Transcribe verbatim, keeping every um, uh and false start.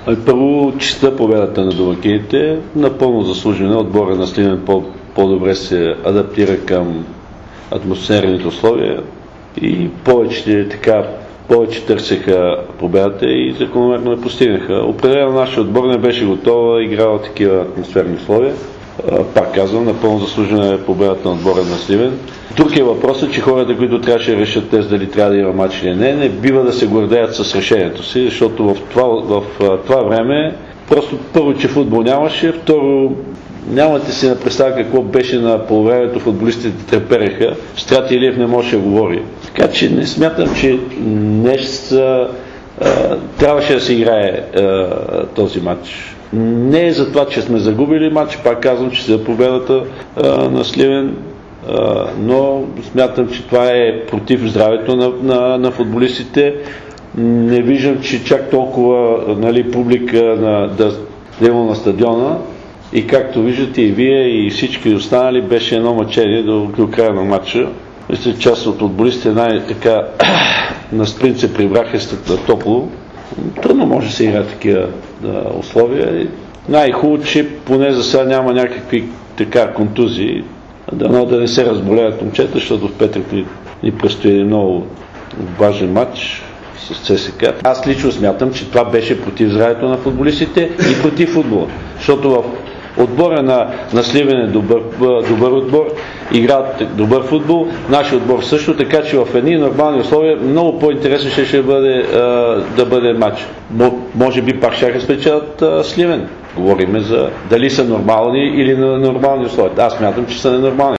Първо, чиста победата на домакините, напълно заслужена. Отбора на Сливен по- по-добре се адаптира към атмосферните условия и повече, така, повече търсеха победата и закономерно я постигнаха. Определено нашия отбор не беше готова, играла такива атмосферни условия. Пак казвам, напълно заслужена е победата на отбора на Сливен. Тук е въпросът, че хората, които трябваше да решат тест дали трябва да има матч или не, не бива да се гордеят с решението си, защото в това, в това време просто първо, че футбол нямаше, второ, нямате си да представя какво беше на полувремето, футболистите трепереха, Страти Илиев не може да говори. Така че не смятам, че днес а, а, трябваше да се играе а, този матч. Не е за това, че сме загубили матч, пак казвам, че за победата а, на Сливен, а, но смятам, че това е против здравето на, на, на футболистите. Не виждам, че чак толкова, нали, публика на, да, да има на стадиона и както виждате и вие и всички останали, беше едно мъчение до, до края на матча. Мисля, част от футболистите най-така на спринт се прибраха топло. Трудно може да се игра такива да, условия. Най-хубаво, че поне за сега няма някакви така контузии. Дано да не се разболеят момчета, защото в петък ни, ни предстои много важен матч с ЦСКА. Аз лично смятам, че това беше против здравето на футболистите и против футбола. Защото в отбора на, на Сливен е добър, добър отбор, играят добър футбол, нашия отбор също, така че в едни нормални условия много по-интересно ще, ще бъде а, да бъде матч. Може би пак ще спечелят Сливен. Говориме за дали са нормални или на нормални условия. Аз смятам, че са ненормални.